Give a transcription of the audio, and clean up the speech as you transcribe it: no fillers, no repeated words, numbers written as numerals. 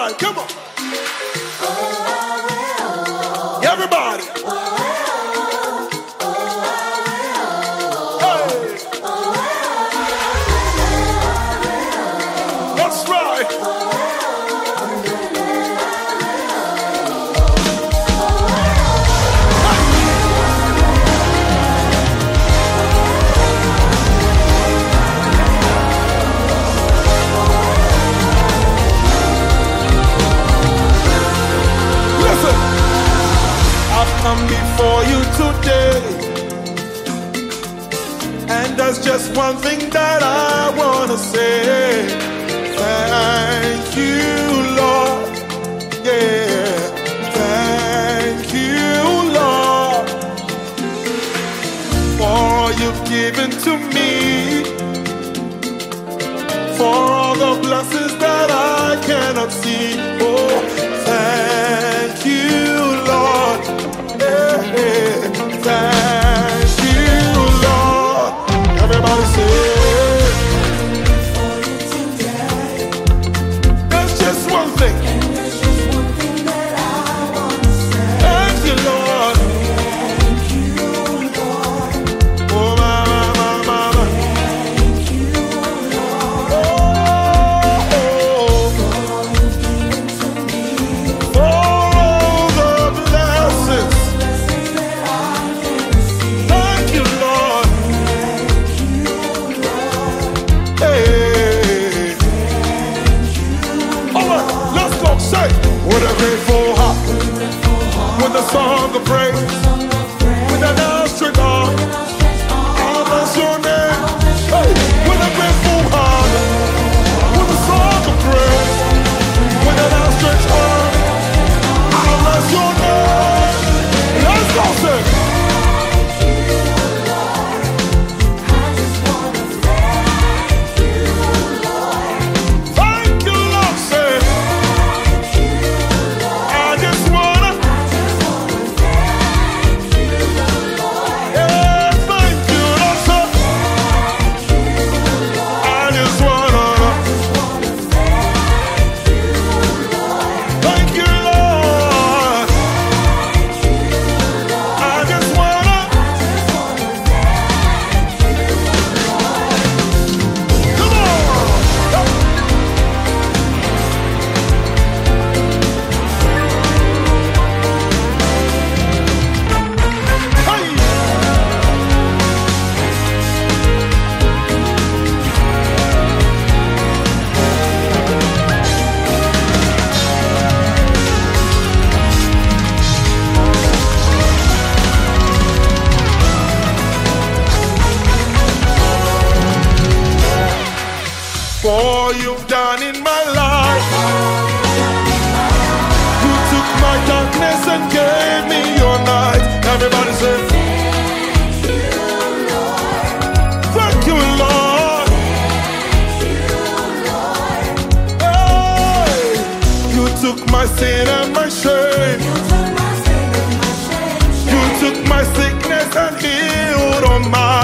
right, come on. Everybody. Hey. That's right. Come before you today, and there's just one thing that I wanna say. Thank you, Lord. Yeah, thank you, Lord, for all you've given to me, for all the blessings that I cannot see. Oh, thank you, Lord. Thank you, Lord. Everybody say, there's just one thing. That I wanna say. Thank you, Lord. Thank you, Lord. Oh, mama. Thank you, Lord. Oh, For all you've given to me. for all the blessings. That I can see. Thank you, Lord. Thank you, Lord. Hey. All right, let's go. Say, with a grateful heart, with a song of praise, with an outstretched arm, I'll bless your name. Hey, with a grateful heart, with a song of praise, with an outstretched arm, I'll bless your name. Let's go, say. Thank you, Lord, say. I just wanna. Yeah, thank you, Lord, say. I just wanna. Thank you, Lord. I just wanna. Come on. Hey. For all you've done in my life, you took my darkness and gave me your light. Everybody say, thank you, Lord. Hey, you took my sin and my shame. You took my sickness and healed all my